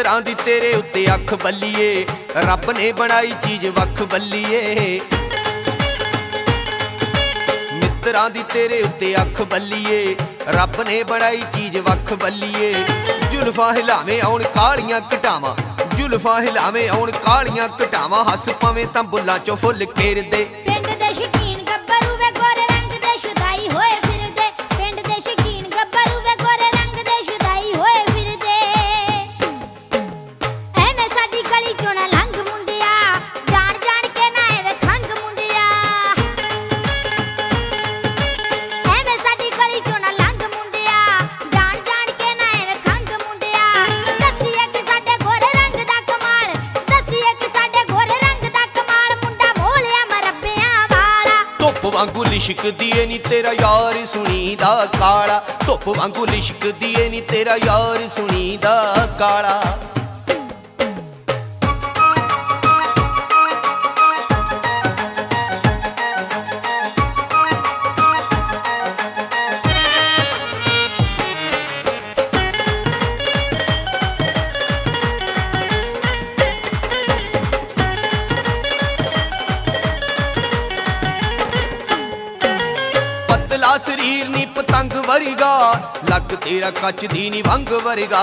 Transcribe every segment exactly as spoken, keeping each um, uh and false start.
ਮਿੱਤਰਾਂ ਦੀ ਤੇਰੇ ਉੱਤੇ ਅੱਖ ਬੱਲੀਏ, ਰੱਬ ਨੇ ਬਣਾਈ ਚੀਜ਼ ਵੱਖ ਬੱਲੀਏ। ਮਿੱਤਰਾਂ ਦੀ ਤੇਰੇ ਉੱਤੇ ਅੱਖ ਬੱਲੀਏ, ਰੱਬ ਨੇ ਬਣਾਈ ਚੀਜ਼ ਵੱਖ ਬੱਲੀਏ। ਜ਼ੁਲਫਾਂ ਹਿਲਾਵੇਂ ਆਉਣ ਕਾਲੀਆਂ ਘਟਾਵਾਂ, ਜ਼ੁਲਫਾਂ ਹਿਲਾਵੇਂ ਆਉਣ ਕਾਲੀਆਂ ਘਟਾਵਾਂ, ਹੱਸ ਪਵੇਂ ਤਾਂ ਬੁੱਲਾਂ ਚੋਂ ਫੁੱਲ ਖੇਰਦੇ। ਪਿੰਡ ਦੇ ਸ਼ੌਕੀਨ ਗੱਭਰੂ ਵੇ ਗੋਰੇ ਰੰਗ ਦੇ ਸ਼ੁਦਾਈ ਹੋਏ ਫਿਰਦੇ, ਪਿੰਡ ਦੇ ਸ਼ੌਕੀਨ ਗੱਭਰੂ ਵੇ ਗੋਰੇ ਰੰਗ ਦੇ ਸ਼ੁਦਾਈ ਹੋਏ ਫਿਰਦੇ। ਐਵੇਂ ਸਾਡੀ ਗਲੀ ਚੋਂ ਨਾ ਲੰਘ ਮੁੰਡਿਆ, ਜਾਣ ਜਾਣ ਕੇ ਨਾ ਐਵੇਂ ਖੰਗ ਮੁੰਡਿਆ। ਐਵੇਂ ਸਾਡੀ ਗਲੀ ਚੋਂ ਨਾ ਲੰਘ ਮੁੰਡਿਆ, ਜਾਣ ਜਾਣ ਕੇ ਨਾ ਐਵੇਂ ਖੰਗ ਮੁੰਡਿਆ। ਦੱਸੀਏ ਕਿ ਸਾਡੇ ਗੋਰੇ ਰੰਗ ਦਾ ਕਮਾਲ, ਦੱਸੀਏ ਕਿ ਸਾਡੇ ਗੋਰੇ ਰੰਗ ਦਾ ਕਮਾਲ, ਮੁੰਡਾ ਮੋਲਿਆ ਮਰੱਬਿਆਂ ਵਾਲਾ। ਧੁੱਪ ਵਾਂਗੂ ਲਿਸ਼ਕਦੀ ਏ ਨੀ ਤੇਰਾ ਯਾਰ ਸੁਣੀਦਾ ਕਾਲਾ, ਧੁੱਪ ਵਾਂਗੂ ਲਿਸ਼ਕਦੀ ਏ ਨੀ ਤੇਰਾ ਯਾਰ ਸੁਣੀਦਾ ਕਾਲਾ। ਪਤਲਾ ਸਰੀਰ ਨੀ ਪਤੰਗ ਵਰਗਾ, ਲੱਕ ਤੇਰਾ ਕੱਚ ਦੀ ਨੀ ਵੰਗ ਵਰਗਾ।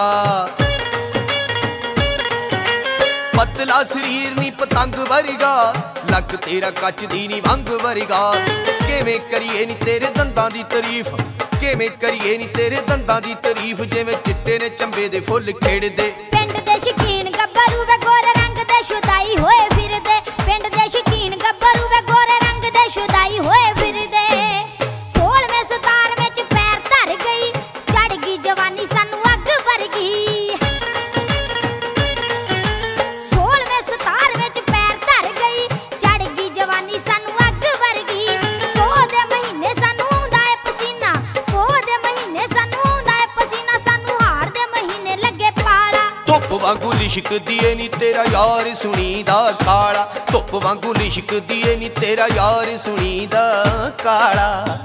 ਪਤਲਾ ਸਰੀਰ ਨੀ ਪਤੰਗ ਵਰਗਾ, ਲੱਕ ਤੇਰਾ ਕੱਚ ਦੀ ਨੀ ਵੰਗ ਵਰਗਾ। ਕਿਵੇਂ ਕਰੀਏ ਨੀ ਤੇਰੇ ਦੰਦਾਂ ਦੀ ਤਾਰੀਫ, ਕਿਵੇਂ ਕਰੀਏ ਨੀ ਤੇਰੇ ਦੰਦਾਂ ਦੀ ਤਾਰੀਫ, ਜਿਵੇਂ ਚਿੱਟੇ ਨੇ ਚੰਬੇ ਦੇ ਫੁੱਲ ਖੇਡਦੇ। ਪਿੰਡ ਦੇ ਸ਼ੌਕੀਨ ਗੱਭਰੂ ਵੇ ਗੋਰੇ ਰੰਗ ਦੇ ਸ਼ੁਦਾਈ ਹੋਏ ਫਿਰਦੇ, ਪਿੰਡ ਦੇ ਸ਼ੌਕੀਨ ਗੱਭਰੂ ਵੇ ਗੋਰੇ ਰੰਗ ਦੇ ਸ਼ੁਦਾਈ ਹੋਏ ਫਿਰਦੇ। ਸੋਲਵੇਂ ਸਤਾਰ ਵਿੱਚ ਪੈਰ ਧਰ ਗਈ, ਚੜ ਗਈ ਜਵਾਨੀ ਸਾਨੂੰ ਅੱਗ ਵਰਗੀ। ਸੋਲਵੇਂ ਸਤਾਰ ਵਿੱਚ ਪੈਰ ਧਰ ਗਈ, ਚੜ ਗਈ ਜਵਾਨੀ ਸਾਨੂੰ ਅੱਗ ਵਰਗੀ। ਪੋਹ ਦੇ ਮਹੀਨੇ ਸਾਨੂੰ ਆਉਂਦਾ ਏ ਪਸੀਨਾ, ਪੋਹ ਦੇ ਮਹੀਨੇ ਸਾਨੂੰ ਆਉਂਦਾ ਏ ਪਸੀਨਾ, ਸਾਨੂੰ ਹਾੜ ਦੇ ਮਹੀਨੇ ਲੱਗੇ ਪਾਲਾ। ਧੁੱਪ ਵਾਂਗੂ ਲਿਸ਼ਕਦੀ ਏ ਨੀ ਤੇਰਾ ਯਾਰ ਸੁਣੀਦਾ ਕਾਲਾ, ਧੁੱਪ ਵਾਂਗੂ ਲਿਸ਼ਕਦੀ ਏ ਨੀ ਤੇਰਾ ਯਾਰ ਸੁਣੀਦਾ ਕਾਲਾ।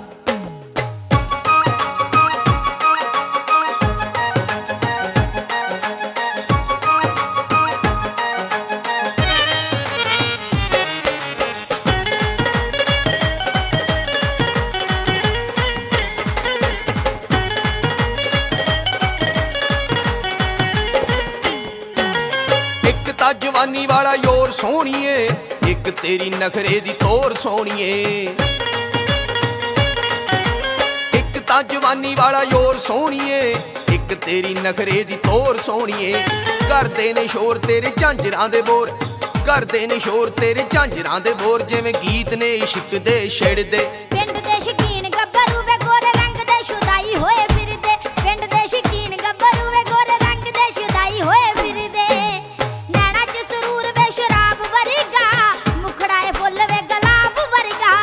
ਇੱਕ ਤਾਂ ਜਵਾਨੀ ਵਾਲਾ ਯੋਰ ਸੋਹਣੀਏ, ਇੱਕ ਤੇਰੀ ਨਖਰੇ ਦੀ ਤੋਰ ਸੋਹਣੀਏ। ਇੱਕ ਤਾਂ ਜਵਾਨੀ ਵਾਲਾ ਯੋਰ ਸੋਹਣੀਏ, ਇੱਕ ਤੇਰੀ ਨਖਰੇ ਦੀ ਤੋਰ ਸੋਹਣੀਏ। ਕਰਦੇ ਨੇ ਸ਼ੋਰ ਤੇਰੇ ਝਾਂਜਰਾਂ ਦੇ ਬੋਰ, ਕਰਦੇ ਨੇ ਸ਼ੋਰ ਤੇਰੇ ਝਾਂਜਰਾਂ ਦੇ ਬੋਰ, ਜਿਵੇਂ ਗੀਤ ਨੇ ਇਸ਼ਕ ਦੇ ਛਿੜਦੇ। ਪਿੰਡ ਦੇ ਸ਼ੌਕੀਨ ਗੱਭਰੂ ਵੇ ਗੋਰੇ ਰੰਗ ਦੇ ਸ਼ੁਦਾਈ ਹੋਏ ਫਿਰਦੇ, ਪਿੰਡ ਦੇ ਸ਼ੌਕੀਨ ਗੱਭਰੂ ਵੇ ਗੋਰੇ ਰੰਗ ਦੇ ਸ਼ੁਦਾਈ ਹੋਏ ਫਿਰਦੇ। ਨੈਣਾ ਚ ਸਰੂਰ ਵੇ ਸ਼ਰਾਬ ਵਰਗਾ, ਮੁਖੜਾ ਏ ਫੁੱਲ ਵੇ ਗੁਲਾਬ ਵਰਗਾ।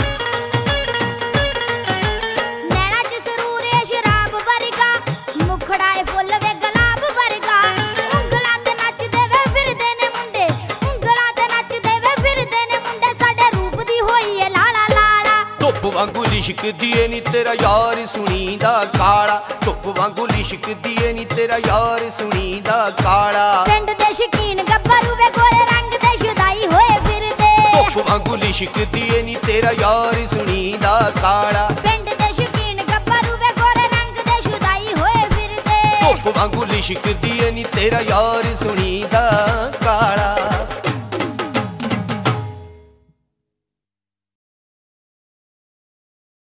ਨੈਣਾ ਚ ਸਰੂਰ ਏ ਸ਼ਰਾਬ ਵਰਗਾ, ਮੁਖੜਾ ਏ ਫੁੱਲ ਵੇ ਗੁਲਾਬ ਵਰਗਾ। ਉਂਗਲਾਂ ਤੇ ਨੱਚਦੇ ਵੇ ਫਿਰਦੇ ਨੇ ਮੁੰਡੇ, ਉਂਗਲਾਂ ਤੇ ਨੱਚਦੇ ਵੇ ਫਿਰਦੇ ਨੇ ਮੁੰਡੇ, ਸਾਡੇ ਰੂਪ ਦੀ ਹੋਈ ਏ ਲਾਲਾ ਲਾਲਾ। ਧੁੱਪ ਵਾਂਗੂ ਲਿਸ਼ਕਦੀ ਏ ਨੀ ਤੇਰਾ ਯਾਰ ਸੁਣੀਦਾ ਕਾਲਾ, ਧੁੱਪ ਵਾਂਗੂ ਲਿਸ਼ਕਦੀ ਏ ਨੀ ਤੇਰਾ ਯਾਰ ਸੁਣੀਦਾ ਕਾਲਾ। ਪਿੰਡ ਦੇ ਸ਼ੌਕੀਨ ਗੱਭਰੂ ਵੇ ਗੋਰੇ ਰੰਗ ਦੇ ਸ਼ੁਦਾਈ ਹੋਏ ਫਿਰਦੇ, ਧੁੱਪ ਵਾਂਗੂ ਲਿਸ਼ਕਦੀ ਏ ਨੀ ਤੇਰਾ ਯਾਰ ਸੁਣੀਦਾ ਕਾਲਾ। ਪਿੰਡ ਦੇ ਸ਼ੌਕੀਨ ਗੱਭਰੂ ਵੇ ਗੋਰੇ ਰੰਗ ਦੇ ਸ਼ੁਦਾਈ ਹੋਏ ਫਿਰਦੇ। ਧੁੱਪ ਵਾਂਗੂ ਲਿਸ਼ਕਦੀ ਏ ਨੀ ਤੇਰਾ ਯਾਰ ਸੁਣੀਦਾ ਕਾਲਾ।